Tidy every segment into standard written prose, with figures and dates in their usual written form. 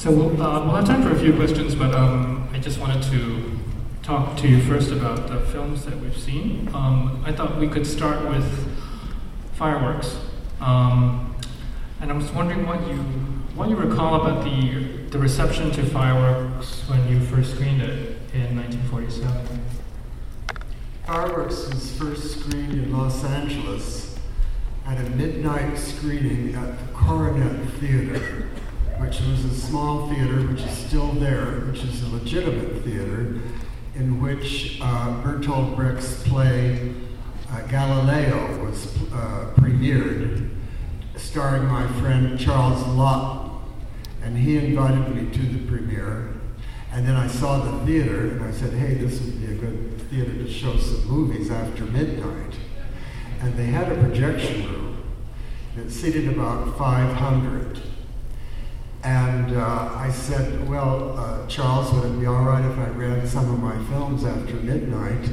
So we'll have time for a few questions, but I just wanted to talk to you first about the films that we've seen. I thought we could start with Fireworks. And I was wondering what you recall about the reception to Fireworks when you first screened it in 1947. Fireworks was first screened in Los Angeles at a midnight screening at the Coronet Theater, which was a small theater which is still there, which is a legitimate theater, in which Bertolt Brecht's play Galileo was premiered, starring my friend Charles Laughton. And he invited me to the premiere. And then I saw the theater, and I said, hey, this would be a good theater to show some movies after midnight. And they had a projection room that seated about 500. And I said, well, Charles, would it be all right if I ran some of my films after midnight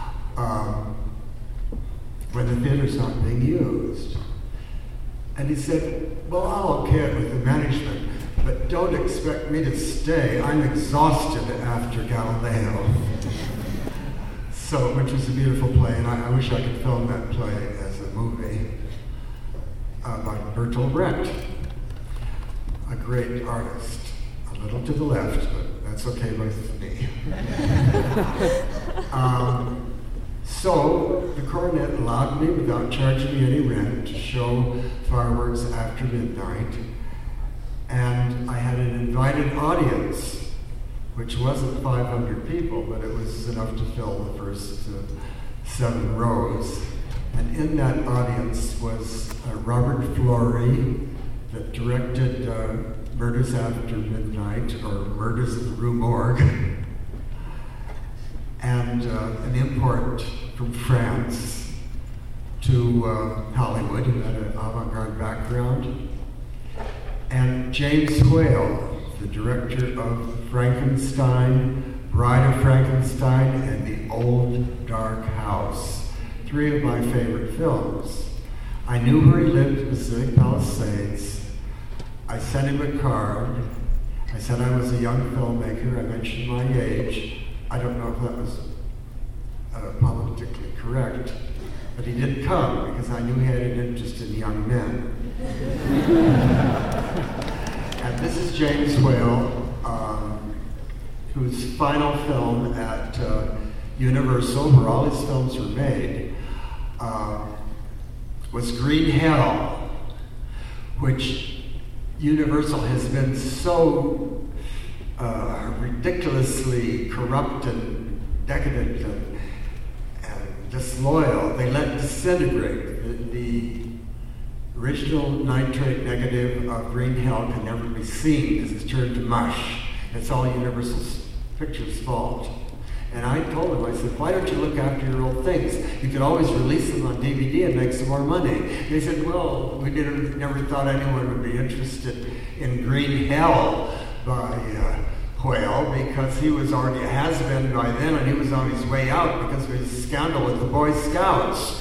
when the theater's not being used? And he said, well, I'll okay it with the management, but don't expect me to stay. I'm exhausted after Galileo. So, which was a beautiful play, and I wish I could film that play as a movie by Bertolt Brecht. A great artist, a little to the left, but that's okay with me. So the Coronet allowed me, without charging me any rent, to show Fireworks after midnight. And I had an invited audience, which wasn't 500 people, but it was enough to fill the first 7 rows. And in that audience was Robert Florey, that directed Murders After Midnight, or Murders in the Rue Morgue, and an import from France to Hollywood, who had an avant-garde background, and James Whale, the director of Frankenstein, Bride of Frankenstein, and The Old Dark House, 3 of my favorite films. I knew where he lived in Pacific Palisades. I sent him a card. I said I was a young filmmaker. I mentioned my age. I don't know if that was politically correct, but he didn't come because I knew he had an interest in young men. And this is James Whale, whose final film at Universal, where all his films were made, was Green Hell, which Universal has been so ridiculously corrupt and decadent and disloyal. They let disintegrate. The original nitrate negative of Green Hell can never be seen because it's turned to mush. It's all Universal Pictures' fault. And I told him, I said, why don't you look after your old things? You could always release them on DVD and make some more money. They said, well, we never thought anyone would be interested in Green Hell by Whale, because he was already a has-been by then, and he was on his way out because of his scandal with the Boy Scouts.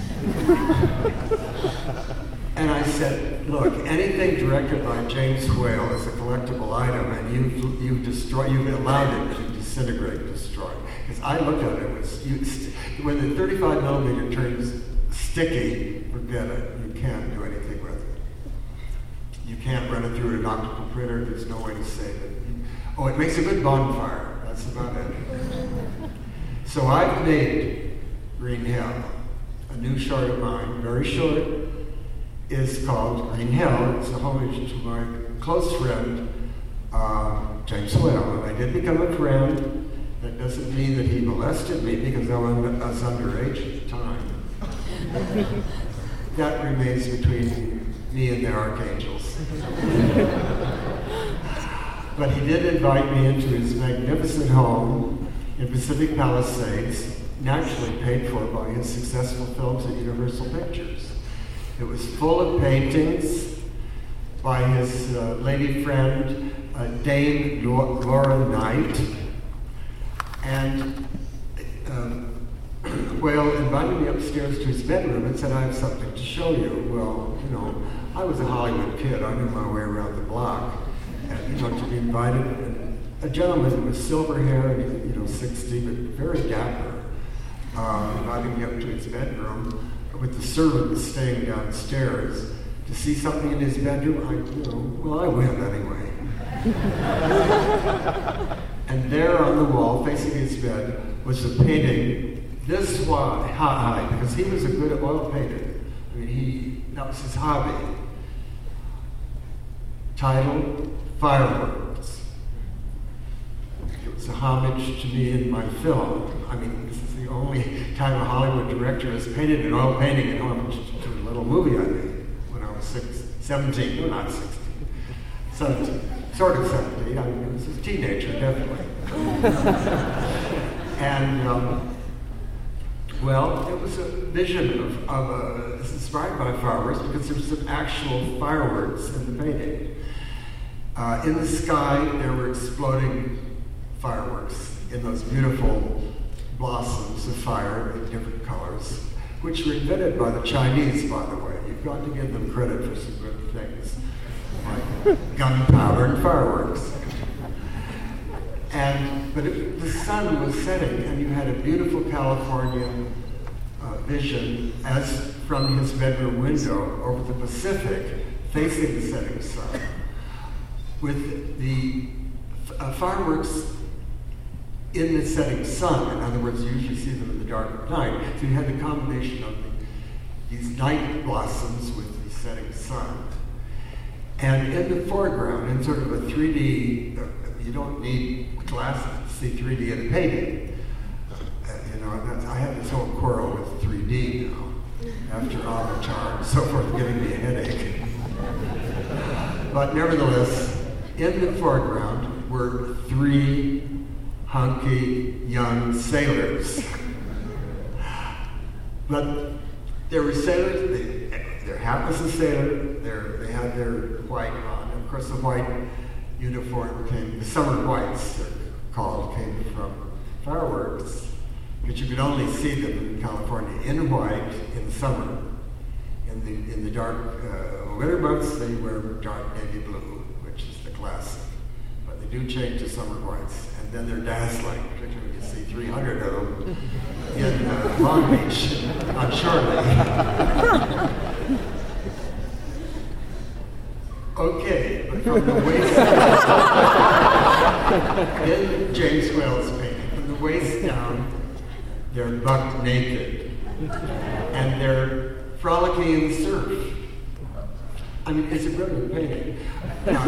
And I said, look, anything directed by James Whale is a collectible item, and you've allowed it to disintegrate, destroy. Because I looked at it, when the 35 millimeter turns sticky, forget it. You can't do anything with it. You can't run it through an optical printer. There's no way to save it. Oh, it makes a good bonfire. That's about it. So I've made Green Hell, a new short of mine, very short, is called Green Hell. It's a homage to my close friend, James Whale. And I did become a friend. That doesn't mean that he molested me because I was underage at the time. That remains between me and the archangels. But he did invite me into his magnificent home in Pacific Palisades, naturally paid for by his successful films at Universal Pictures. It was full of paintings by his lady friend, Dame Laura Knight. And Whale invited me upstairs to his bedroom and said, I have something to show you. Well, I was a Hollywood kid. I knew my way around the block. and, to be invited. And a gentleman with silver hair, 60, but very dapper, inviting me up to his bedroom with the servant staying downstairs to see something in his bedroom. I win anyway. And there on the wall, facing his bed, was a painting this high, because he was a good oil painter. That was his hobby. Titled Fireworks. It was a homage to me in my film. This is the only time a Hollywood director has painted an oil painting in homage to a little movie I made when I was 17. No, not 16. 17. Sort of 17. I was a teenager, definitely. And, it was a vision it's inspired by fireworks because there was some actual fireworks in the painting. In the sky, there were exploding fireworks in those beautiful blossoms of fire in different colors, which were invented by the Chinese, by the way. You've got to give them credit for some good things, like gunpowder and fireworks. But the sun was setting, and you had a beautiful California vision as from his bedroom window over the Pacific, facing the setting sun, with the fireworks in the setting sun. In other words, you usually see them in the dark of night. So you had the combination of these night blossoms with the setting sun. And in the foreground, in sort of a 3D, you don't need glasses to see 3D in a painting. I have this whole quarrel with 3D now, after Avatar and so forth, giving me a headache. But nevertheless, in the foreground were 3 hunky young sailors. But there were sailors, their hat was a sailor, they had their white on. Of course, the white uniform the summer whites, they're called, came from fireworks. But you could only see them in California in white in the summer. In the dark winter months, they wear dark navy blue, which is the classic. But they do change to summer whites, and then they're dazzling, particularly when you see 300 of them in Long Beach on Shore Lake. Okay, but from the waist in James Whale's painting, from the waist down, they're buck naked, and they're frolicking in the surf. It's a brilliant painting. Now,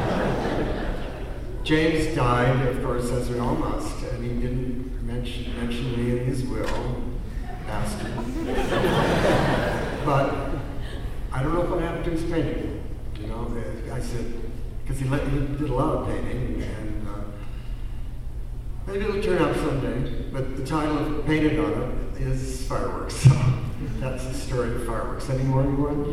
James died, of course, as we all must, and he didn't mention me in his will, bastard. But I don't know what happened to his painting. I said, because he did a lot of painting, and maybe it'll turn out someday. But the title painted on it is Fireworks. So that's the story of fireworks. Any more you want?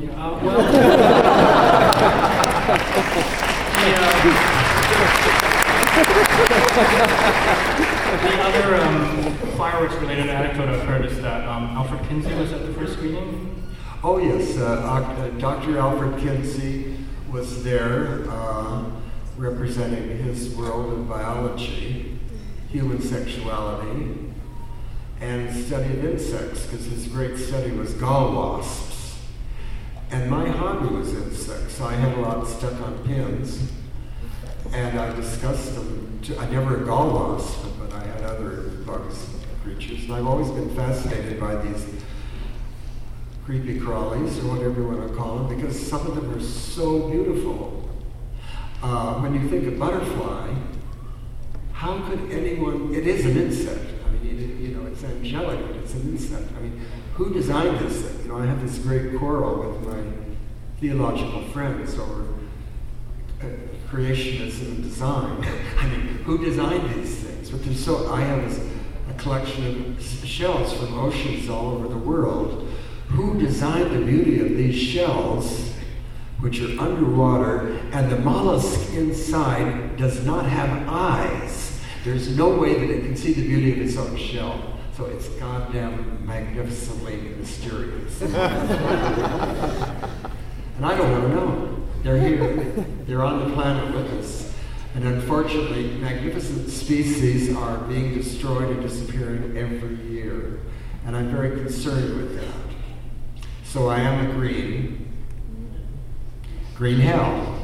The other fireworks-related anecdote I've heard is that Alfred Kinsey was at the first screening. Oh yes, Dr. Alfred Kinsey was there representing his world of biology, human sexuality, and the study of insects, because his great study was gall wasps. And my hobby was insects. I had a lot stuck on pins, and I discussed them. I never a gall wasp, but I had other bugs, creatures, and I've always been fascinated by these creepy crawlies, or whatever you want to call them, because some of them are so beautiful. When you think of butterfly, how could anyone? It is an insect. It's angelic, but it's an insect. Who designed this thing? I have this great quarrel with my theological friends over creationism and design. Who designed these things? But I have a collection of shells from oceans all over the world. Who designed the beauty of these shells, which are underwater, and the mollusk inside does not have eyes? There's no way that it can see the beauty of its own shell. So it's goddamn magnificently mysterious. And I don't want to know. They're here. They're on the planet with us. And unfortunately, magnificent species are being destroyed and disappearing every year. And I'm very concerned with that. So I am a green. Green hell.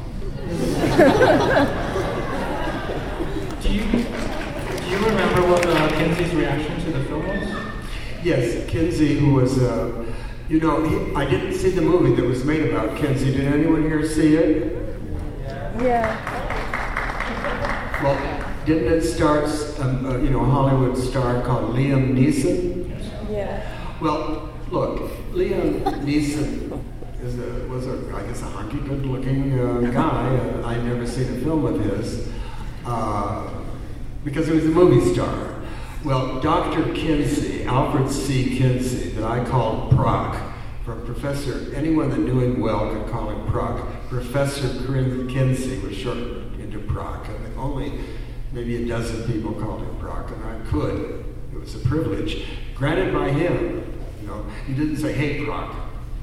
Do you remember what Kinsey's reaction to the film was? Yes, Kinsey, who was, I didn't see the movie that was made about Kinsey. Did anyone here see it? Yeah. Well, didn't it star, a Hollywood star called Liam Neeson? Yeah. Well, look, Liam Neeson was a hunky, good-looking guy. I'd never seen a film of his because he was a movie star. Well, Dr. Kinsey, Alfred C. Kinsey, that I called Proc, from Professor, anyone that knew him well could call him Proc. Professor Kinsey was shortened into Proc, and only maybe a dozen people called him Proc, and I could. It was a privilege, granted by him. He didn't say, "Hey, Proc."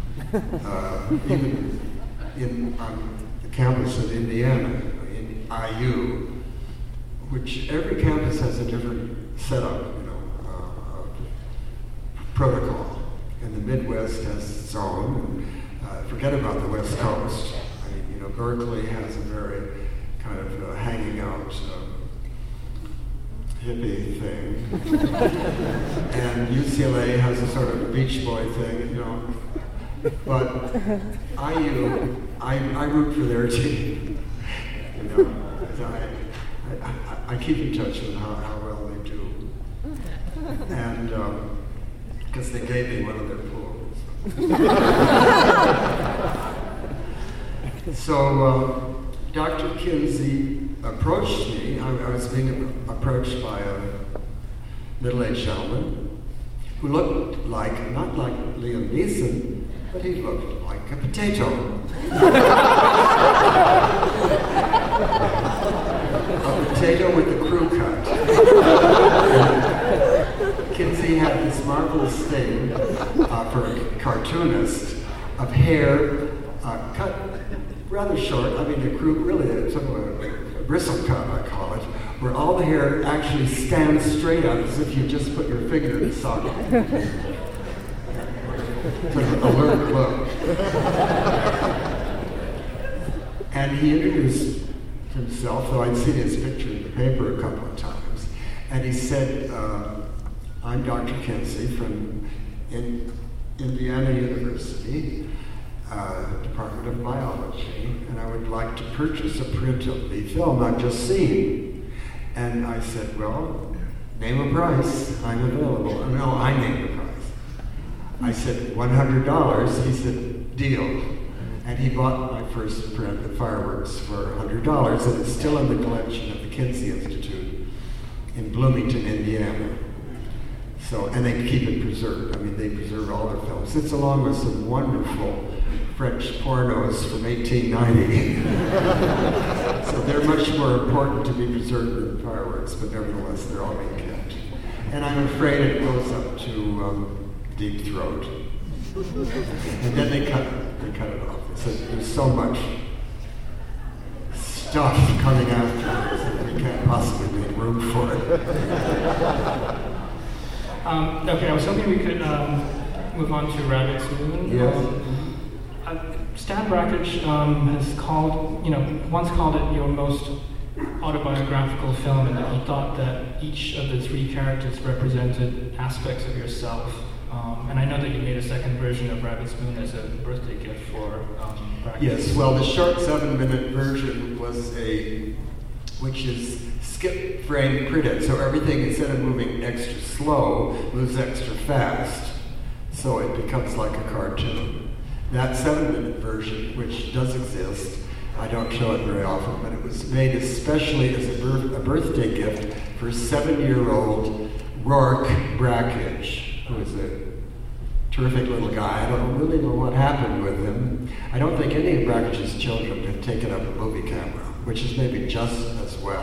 Even on the campus of Indiana, in IU, which every campus has a different setup, protocol. And the Midwest has its own. Forget about the West Coast. Berkeley has a very kind of hanging out hippie thing. And UCLA has a sort of Beach Boy thing, But IU, I root for their team. I keep in touch with how well they do. And because they gave me one of their pools. So Dr. Kinsey approached me. I was being approached by a middle-aged gentleman who looked not like Liam Neeson, but he looked like a potato. A potato with the crew cut. Kinsey had this marvelous thing for a cartoonist of hair cut rather short. The crew, really, sort of a bristle cut, I call it, where all the hair actually stands straight up as if you just put your finger in the socket. Sort of alert look. And he introduced himself, though I'd seen his picture in the paper a couple of times. And he said, "I'm Dr. Kinsey from Indiana University, Department of Biology, and I would like to purchase a print of the film I've just seen." And I said, "Well, name a price. I'm available." No, I named a price. I said, $100. He said, "Deal." And he bought my first print of Fireworks for $100, and it's still in the collection of the Kinsey Institute in Bloomington, Indiana. So, and they keep it preserved. They preserve all their films. It's along with some wonderful French pornos from 1890. So they're much more important to be preserved than Fireworks, but nevertheless, they're all being kept. And I'm afraid it goes up to Deep Throat. And then they cut it off. So there's so much stuff coming after us that we can't possibly make room for it. Okay, I was hoping we could move on to Rabbit's Moon. Yes. Stan Brakhage has once called it your most autobiographical film, and that he thought that each of the three characters represented aspects of yourself. And I know that you made a second version of Rabbit's Moon as a birthday gift for Brakhage. Yes, well, the short 7-minute version which is skip frame printed, so everything, instead of moving extra slow, moves extra fast, so it becomes like a cartoon. That 7-minute version, which does exist, I don't show it very often, but it was made especially as a birthday gift for 7-year-old Rourke Brakhage, who is a terrific little guy. I don't really know what happened with him. I don't think any of Brakhage's children have taken up a movie camera, which is maybe just as well.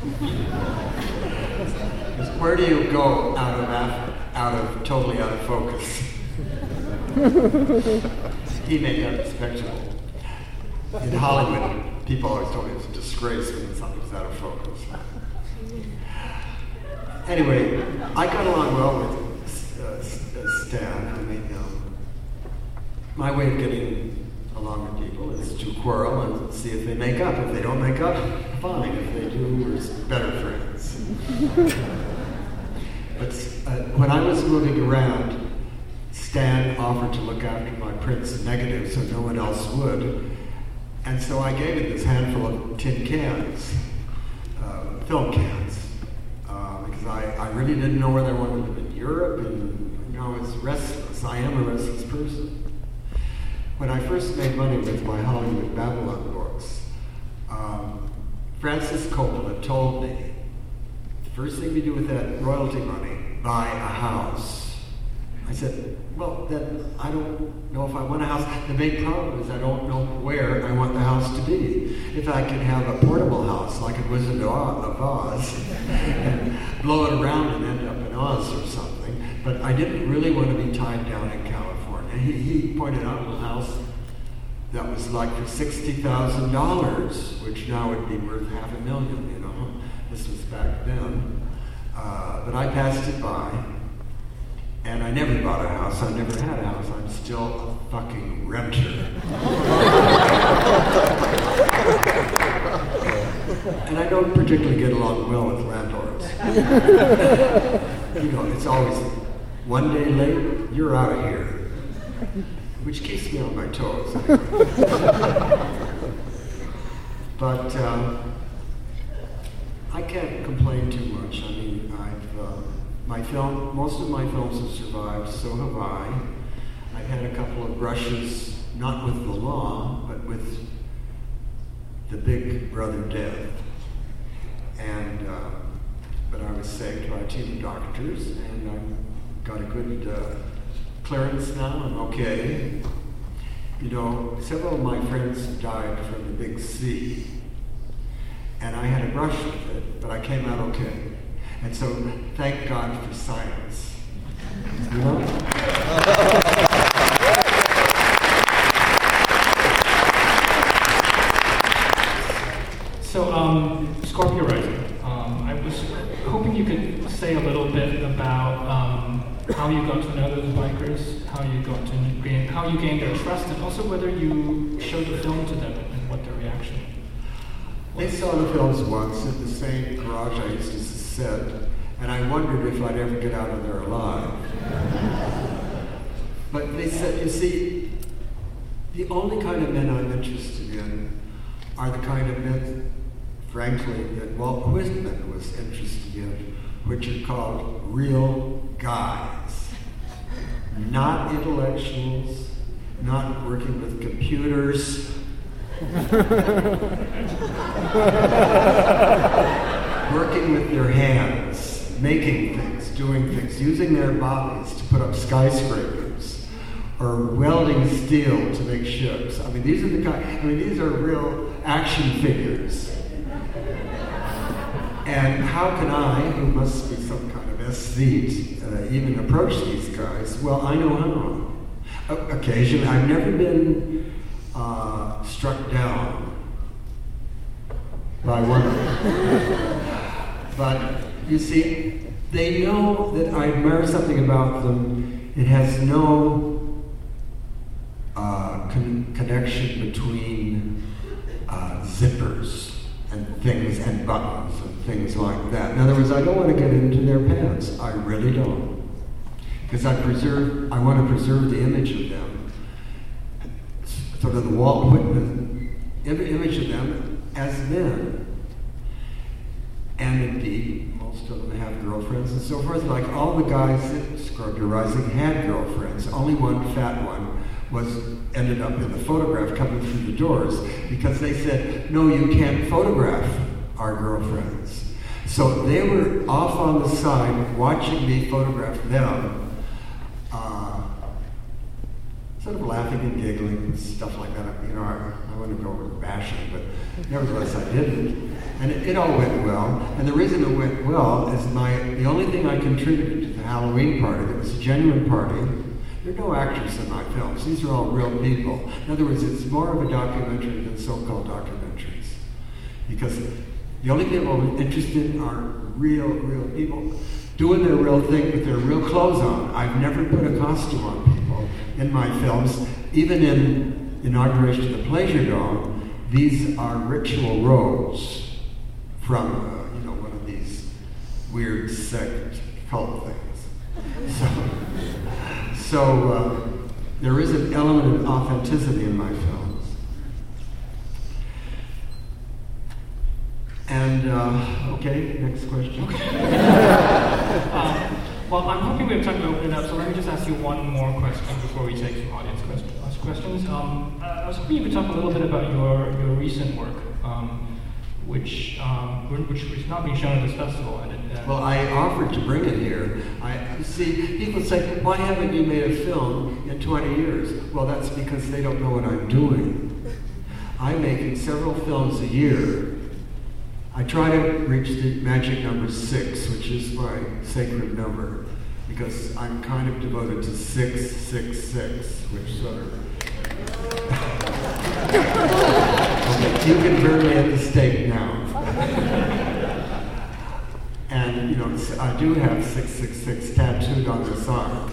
Where do you go totally out of focus? He made that spectacle. In Hollywood, people always told me it was a disgrace when something was out of focus. Anyway, I got along well with Stan. I mean, my way of getting along with people is to quarrel and see if they make up. If they don't make up, fine. If they do, we're better friends. But when I was moving around, Stan offered to look after my prints negative so no one else would. And so I gave him this handful of tin cans, film cans, because I really didn't know whether I wanted them in Europe, and I was restless. I am a restless person. When I first made money with my Hollywood Babylon books, Francis Coppola told me, the first thing we do with that royalty money, buy a house. I said, well, then I don't know if I want a house. The big problem is I don't know where I want the house to be. If I could have a portable house like in Wizard of Oz and blow it around and end up in Oz or something, but I didn't really want to be tied down in California. He pointed out a house that was like for $60,000, which now would be worth $500,000, you know. This was back then. But I passed it by. And I never bought a house. I never had a house. I'm still a fucking renter. And I don't particularly get along well with landlords. You know, it's always one day late, you're out of here. Which keeps me on my toes. But I can't complain too much. I mean, most of my films have survived, so have I. I've had a couple of brushes, not with the law, but with the big brother death. And, but I was saved by a team of doctors, and I've got a good clearance now. I'm okay. You know, several of my friends died from the big C, and I had a brush with it, but I came out okay. And so, thank God for science. You know? So, Scorpio Rising. I was hoping you could say a little bit about how you got to know those bikers, how you gained their trust, and also whether you showed the film to them and what their reaction was. They saw the films once in the same garage I used to sit, and I wondered if I'd ever get out of there alive. But they said, you see, the only kind of men I'm interested in are the kind of men, frankly, that Walt Whitman was interested in, which are called real guys. Not intellectuals, not working with computers. Working with their hands, making things, doing things, using their bodies to put up skyscrapers, or welding steel to make ships. I mean, these are real action figures. And how can I, who must be some kind of aesthete, even approach these guys? Well, I know how. Occasionally, I've never been struck down by one of them. But you see, they know that I admire something about them. It has no connection between zippers and things and buttons and things like that. In other words, I don't want to get into their pants. I really don't. Because I want to preserve the image of them. Sort of the Walt Whitman image of them as men. And indeed, most of them have girlfriends and so forth. Like all the guys at Scorpio Rising had girlfriends. Only one fat one ended up in the photograph coming through the doors because they said, no, you can't photograph our girlfriends. So they were off on the side watching me photograph them, sort of laughing and giggling and stuff like that. You know, I wouldn't go over bashing, but nevertheless I didn't. And it all went well. And the reason it went well is the only thing I contributed to the Halloween party that was a genuine party. There are no actors in my films. These are all real people. In other words, it's more of a documentary than so-called documentaries. Because the only people I'm interested in are real people doing their real thing with their real clothes on. I've never put a costume on people in my films. Even in Inauguration of the Pleasure Dome, these are ritual robes from one of these weird sect cult things. So there is an element of authenticity in my films. And, okay, next question. Well, I'm hoping we have time to open it up, so let me just ask you one more question before we take some audience questions. I was hoping you could talk a little bit about your recent work, which was not being shown at this festival. Well, I offered to bring it here. See, people say, why haven't you made a film in 20 years? Well, that's because they don't know what I'm doing. I'm making several films a year. I try to reach the magic number 6, which is my sacred number, because I'm kind of devoted to 666, which sort of... Okay, you can burn me at the stake now. And, I do have 666 tattooed on this arm.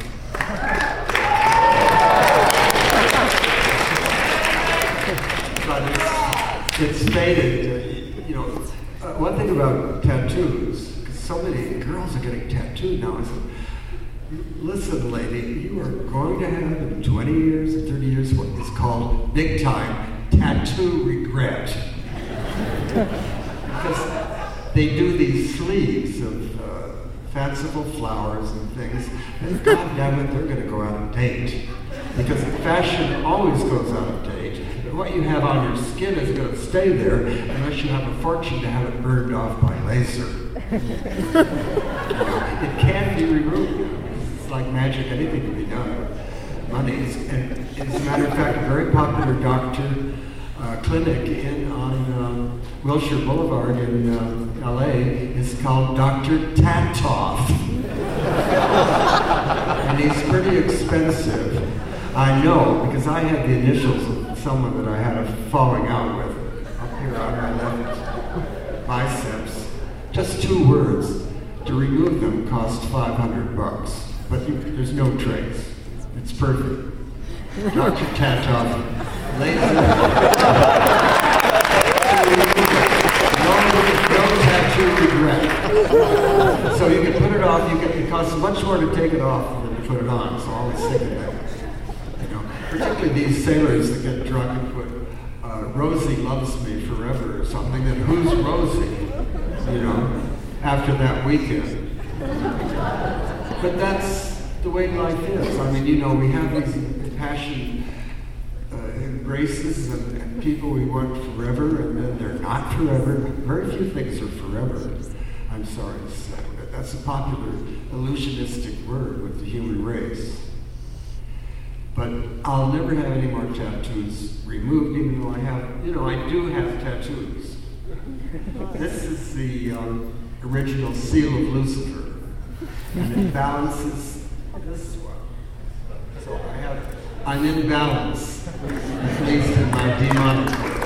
But it's faded, one thing about tattoos, because so many girls are getting tattooed now, I said, listen, lady, you are going to have in 20 years and 30 years what is called big time tattoo regret. Because they do these sleeves of fanciful flowers and things, and God damn it, they're going to go out of date. Because fashion always goes out of date. And what you have on your skin is going to stay there unless you have a fortune to have it burned off by laser. It can be removed. It's like magic, anything can be done. Money is, and as a matter of fact, a very popular doctor clinic on Wilshire Boulevard in LA is called Dr. Tatoff. And he's pretty expensive. I know, because I had the initials of someone that I had a falling out with up here on my left biceps. Just 2 words. To remove them cost $500, but there's no trace. It's perfect. Dr. Tatoff. Laser. No tattoo regret. So you can put it off. It costs much more to take it off than to put it on. So always think of that. Particularly these sailors that get drunk and put Rosie loves me forever or something. Then who's Rosie? After that weekend. But that's the way life is. I mean, we have these impassioned embraces and people we want forever, and then they're not forever. Very few things are forever, I'm sorry to say. But that's a popular illusionistic word with the human race. But I'll never have any more tattoos removed, even though I do have tattoos. This is the original seal of Lucifer, and it balances this one. So I'm in balance, at least in my demonic world.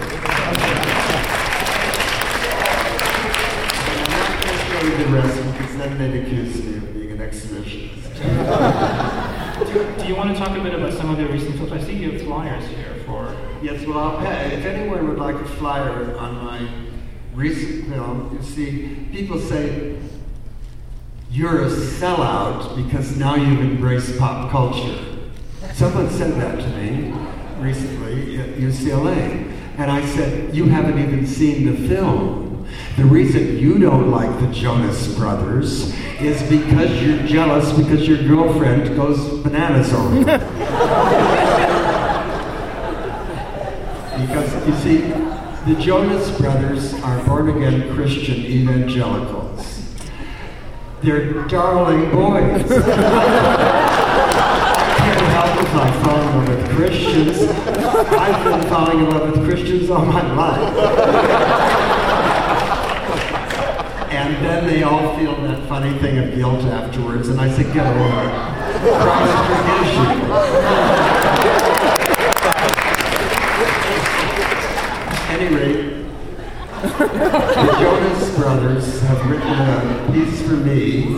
I'm not going to show you the rest, because then they'd accuse me of being an exhibitionist. Do you want to talk a bit about some of the recent films? I see you have flyers here for... Yes, well, I'll pay. If anyone would like a flyer on my recent film, you see, people say, you're a sellout because now you've embraced pop culture. Someone said that to me recently at UCLA. And I said, you haven't even seen the film. The reason you don't like the Jonas Brothers is because you're jealous because your girlfriend goes bananas over it. Because, you see, the Jonas Brothers are born-again Christian evangelicals. They're darling boys. I can't help if I fall in love with Christians. I've been falling in love with Christians all my life. And then they all feel that funny thing of guilt afterwards, and I say, get over it. Christ forgives you. At any rate, The Jonas Brothers have written a piece for me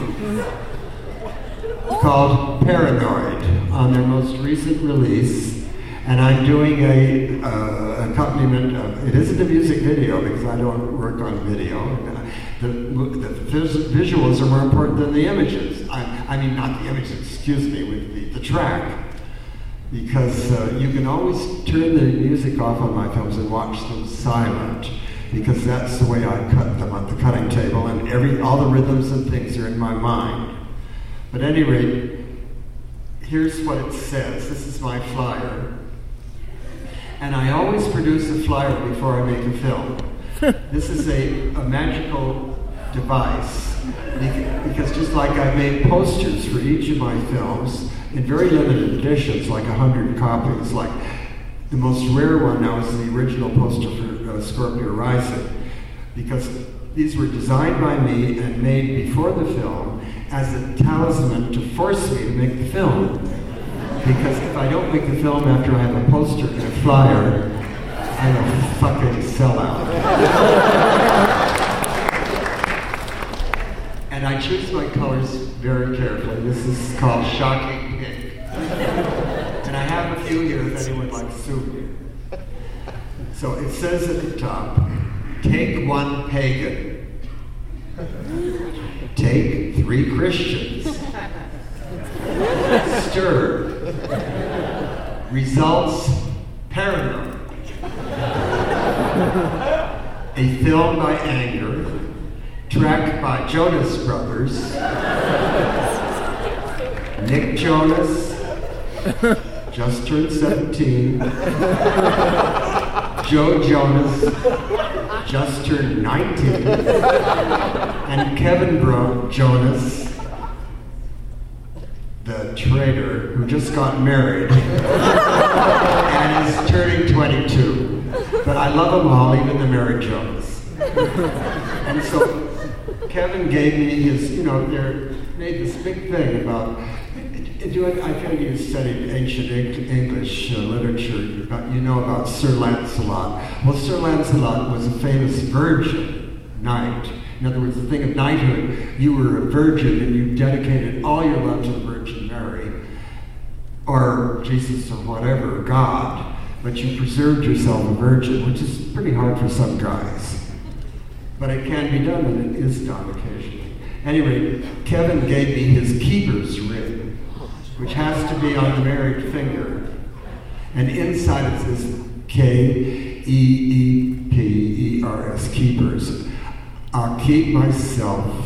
called Paranoid on their most recent release, and I'm doing a accompaniment of, it isn't a music video because I don't work on video. The visuals are more important than the images. I mean, not the images, excuse me, with the track. Because you can always turn the music off on my films and watch them silent, because that's the way I cut them on the cutting table, and all the rhythms and things are in my mind. But at any rate, here's what it says. This is my flyer. And I always produce a flyer before I make a film. This is a magical device, because just like I made posters for each of my films, in very limited editions, like 100 copies. Like the most rare one now is the original poster for Scorpio Rising, because these were designed by me and made before the film as a talisman to force me to make the film. Because if I don't make the film after I have a poster and a flyer, I'm a fucking sellout. And I choose my colors very carefully. This is called Shocking Pink. And I have a few here if anyone likes souvenir. So it says at the top, take one pagan. Take 3 Christians. Stir. Results, Paranoid. A film by Anger. Track by Jonas Brothers, Nick Jonas, just turned 17, Joe Jonas, just turned 19, and Kevin Jonas, the traitor who just got married and is turning 22. But I love them all, even the married Jonas. And so Kevin gave me his, they made this big thing about, I think you studied ancient English literature, but you know about Sir Lancelot. Well, Sir Lancelot was a famous virgin knight. In other words, the thing of knighthood, you were a virgin and you dedicated all your love to the Virgin Mary, or Jesus or whatever, God, but you preserved yourself a virgin, which is pretty hard for some guys. But it can be done, and it is done occasionally. Anyway, Kevin gave me his keeper's ring, which has to be on the married finger. And inside it says Keepers, keepers. I'll keep myself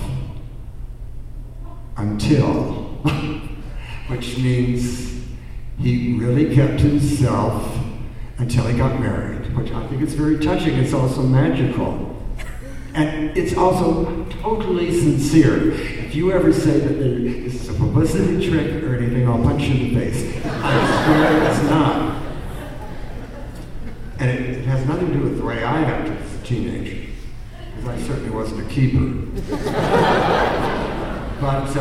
until, which means he really kept himself until he got married, which I think is very touching. It's also magical. And it's also totally sincere. If you ever say that this is a publicity trick or anything, I'll punch you in the face. I swear it's not. And it has nothing to do with the way I acted as a teenager, because I certainly wasn't a keeper. But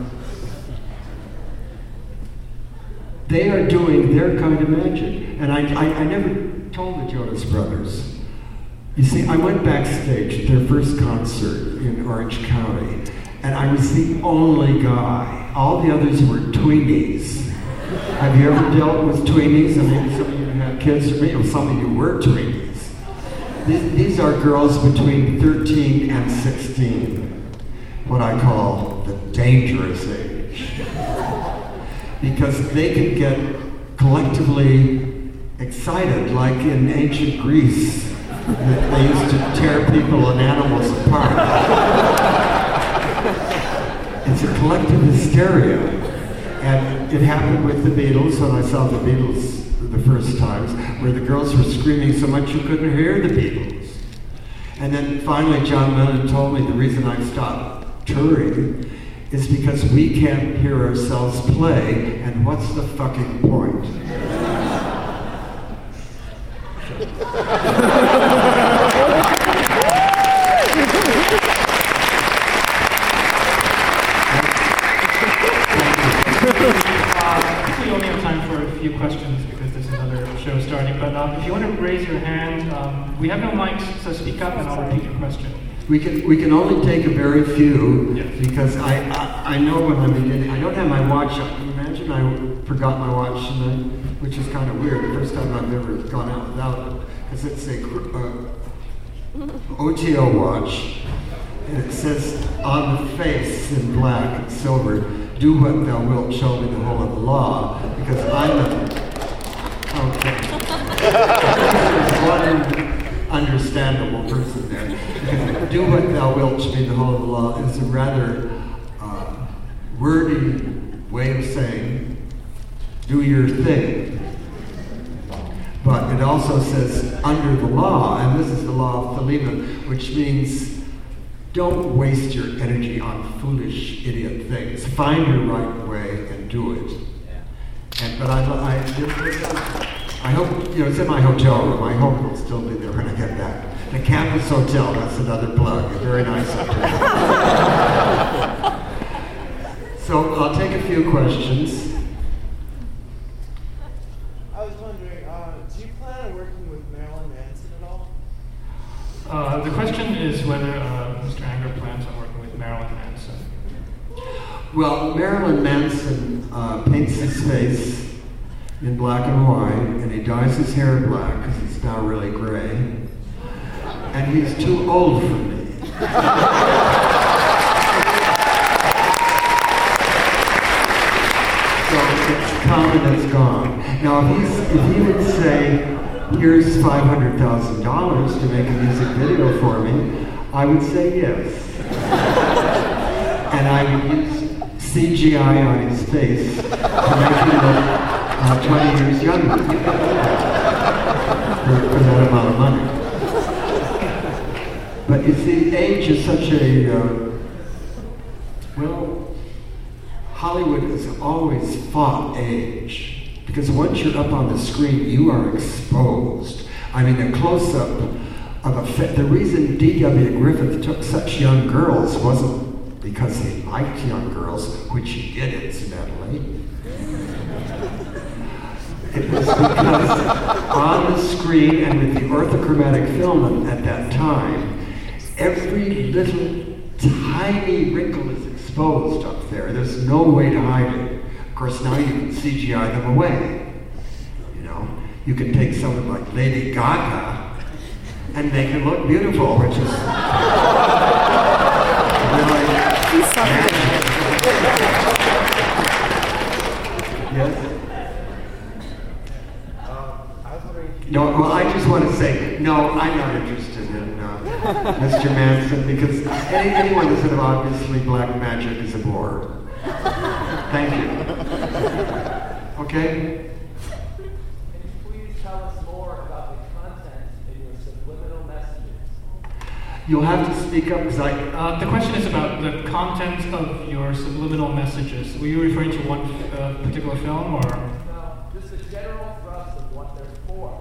they are doing their kind of magic. And I never told the Jonas Brothers. You see, I went backstage at their first concert in Orange County, and I was the only guy. All the others were tweenies. Have you ever dealt with tweenies? And maybe some of you have kids, or maybe some of you were tweenies. These are girls between 13 and 16, what I call the dangerous age. Because they can get collectively excited, like in ancient Greece. They used to tear people and animals apart. It's a collective hysteria. And it happened with the Beatles when I saw the Beatles the first times, where the girls were screaming so much you couldn't hear the Beatles. And then finally John Lennon told me the reason I stopped touring is because we can't hear ourselves play, and what's the fucking point? We only have time for a few questions because there's another show starting, but if you want to raise your hand, We have no mics, so speak up and I'll repeat your question. We can only take a very few, Yes. because I know when I'm beginning. I don't have my watch. Imagine I forgot my watch tonight, which is kind of weird. The first time I've ever gone out without it, because it's a OTO watch, and it says on the face in black and silver, "Do what thou wilt, show me the whole of the law," because I'm okay. There's one understandable person there. Because "do what thou wilt, show me the whole of the law" is a rather wordy way of saying "do your thing." But it also says "under the law," and this is the law of Philemon, which means don't waste your energy on foolish, idiot things. Find your right way and do it. But I hope, it's in my hotel room. I hope it'll still be there when I get back. The Campus Hotel, that's another plug. A very nice hotel. So I'll take a few questions. I was wondering, do you plan on working with Marilyn Manson at all? The question is whether Mr. Anger plans on working with Marilyn Manson. Well, Marilyn Manson paints his face in black and white, and he dyes his hair black because it's now really gray. And he's too old for me. So it's come and it's gone. Now, if he would say, "Here's $500,000 to make a music video for me," I would say yes. And I would use CGI on his face to make him look 20 years younger for that amount of money. But you see, age is such a, Hollywood has always fought age. Because once you're up on the screen, you are exposed. I mean, a close-up of the reason D.W. Griffith took such young girls wasn't because he liked young girls, which he did, incidentally. It was because on the screen and with the orthochromatic film at that time, every little tiny wrinkle is exposed up there. There's no way to hide it. Of course, now you can CGI them away. You can take someone like Lady Gaga and make her look beautiful, which is really magic. Yes? No, well, I just want to say, no, I'm not interested in Mr. Manson, because anyone that's sort of obviously black magic is a bore. Thank you. Okay? Can you please tell us more about the content in your subliminal messages? You'll have to speak up, because The question is about the content of your subliminal messages. Were you referring to one particular film, or? No, just the general thrust of what they're for.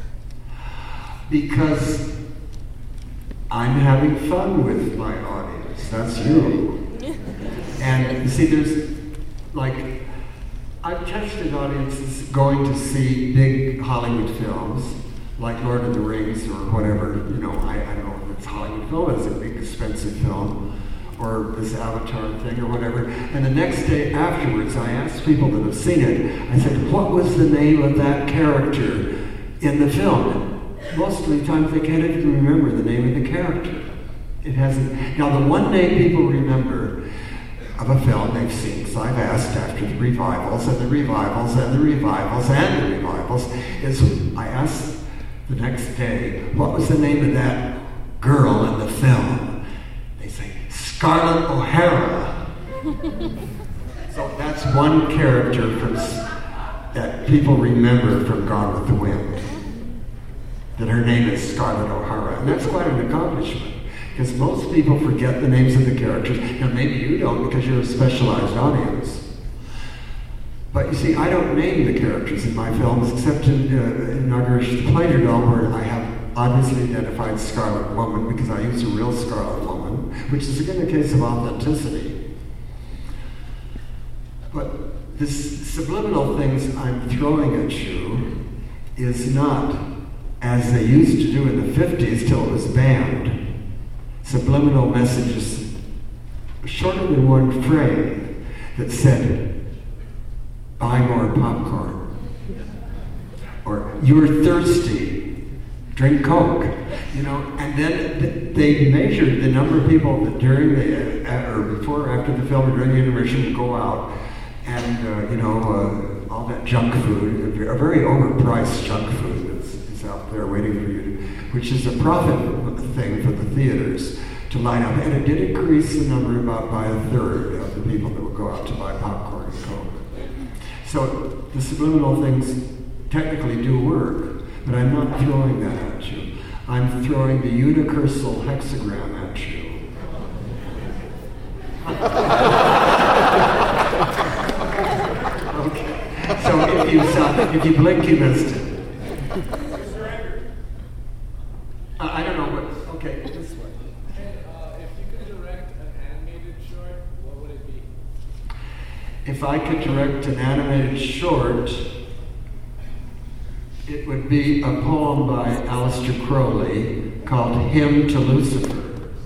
because I'm having fun with my audience. That's you. And you see, there's like, I've tested audiences going to see big Hollywood films, like Lord of the Rings or whatever, I don't know if it's Hollywood film, it's a big expensive film, or this Avatar thing or whatever. And the next day afterwards, I asked people that have seen it, I said, what was the name of that character in the film? Most of the times they can't even remember the name of the character. It hasn't. Now, the one name people remember of a film they've seen, because I've asked after the revivals and the revivals and the revivals and the revivals, is I asked the next day, what was the name of that girl in the film? They say, Scarlett O'Hara. So that's one character that people remember from Gone with the Wind. That her name is Scarlett O'Hara. And that's quite an accomplishment. Because most people forget the names of the characters. Now, maybe you don't because you're a specialized audience. But you see, I don't name the characters in my films except in Inauguration of the Pleasure Dome, where I have obviously identified Scarlet Woman because I use a real Scarlet Woman, which is again a case of authenticity. But this subliminal things I'm throwing at you is not as they used to do in the 50s till it was banned. Subliminal messages shorter than one frame that said, buy more popcorn. Or, you're thirsty, drink Coke. You know, and then they measured the number of people that during the, or before or after the film, or during the intermission would go out and, you know, all that junk food, a very overpriced junk food is out there waiting for you, which is a profit thing for the theaters to line up. And it did increase the number about by a third of the people that would go out to buy popcorn and Coke. So the subliminal things technically do work, but I'm not throwing that at you. I'm throwing the unicursal hexagram at you. Okay. So if you blink, you missed it. I don't know what. Okay, this way. If you could direct an animated short, what would it be? If I could direct an animated short, it would be a poem by Aleister Crowley called Hymn to Lucifer.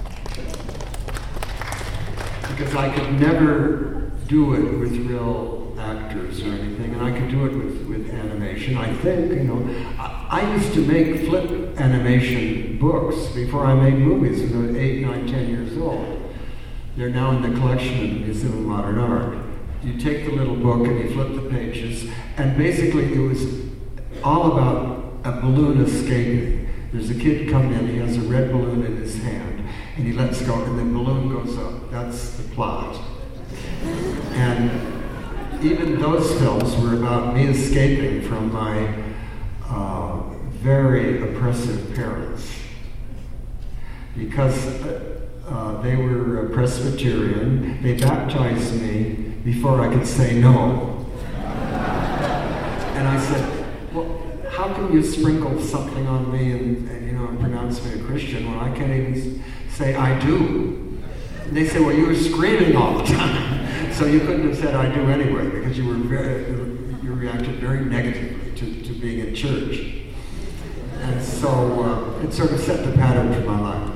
Because I could never do it with real actors or anything, and I could do it with animation. I think, you know, I used to make flip animation books before I made movies when I was 8, 9, 10 years old. They're now in the collection of the Museum of Modern Art. You take the little book and you flip the pages, and basically it was all about a balloon escaping. There's a kid coming in, he has a red balloon in his hand, and he lets go, and the balloon goes up. That's the plot. And even those films were about me escaping from my very oppressive parents. Because they were Presbyterian, they baptized me before I could say no. And I said, well, how can you sprinkle something on me and you know, and pronounce me a Christian when I can't even say I do? And they said, well, you were screaming all the time, so you couldn't have said I do anyway, because you reacted very negatively to being in church. And so it sort of set the pattern for my life.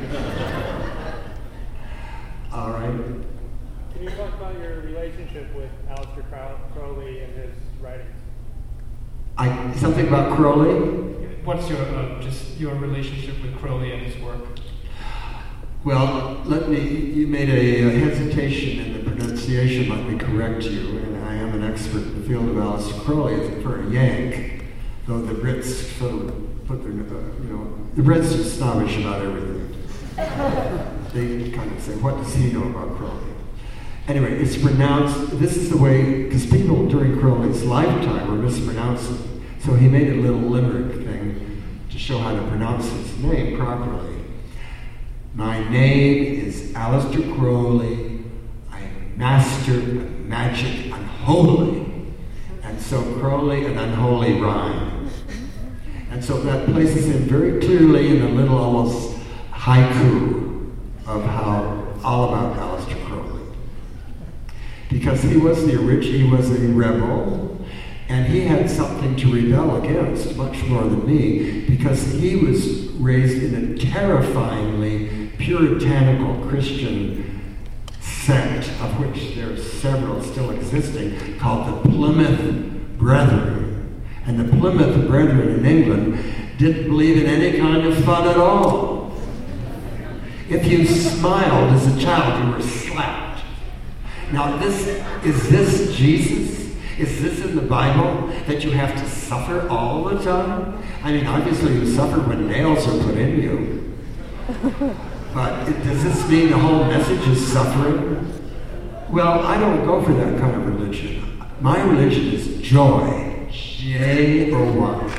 All right. Can you talk about your relationship with Aleister Crowley and his writings? Something about Crowley? What's your just your relationship with Crowley and his work? Well, you made a hesitation in the pronunciation. Let me correct you. And I am an expert in the field of Aleister Crowley for a Yank, though the Brits sort of put their, the Brits are snobbish about everything. They kind of say, what does he know about Crowley? Anyway, it's pronounced, this is the way, because people during Crowley's lifetime were mispronouncing. So he made a little limerick thing to show how to pronounce his name properly. My name is Aleister Crowley. I am master of magic unholy. And so Crowley and unholy rhyme. And so that places him very clearly in a little almost haiku of how all about Aleister Crowley. Because he was he was a rebel, and he had something to rebel against, much more than me, because he was raised in a terrifyingly puritanical Christian sect, of which there are several still existing, called the Plymouth Brethren. And the Plymouth Brethren in England didn't believe in any kind of fun at all. If you smiled as a child, you were slapped. Now, is this Jesus? Is this in the Bible that you have to suffer all the time? I mean, obviously you suffer when nails are put in you. But does this mean the whole message is suffering? Well, I don't go for that kind of religion. My religion is joy. J-O-Y.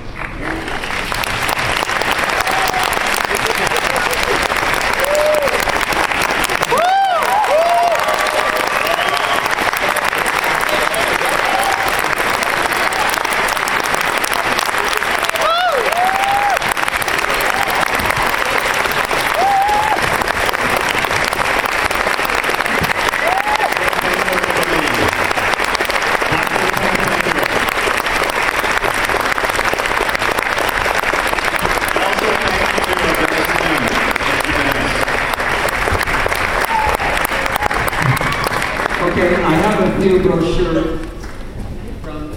you a brochure from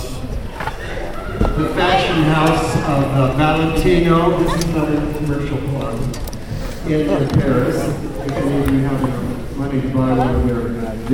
the fashion house of Valentino. This is another commercial plug in Paris. If any of you have enough money to buy one of their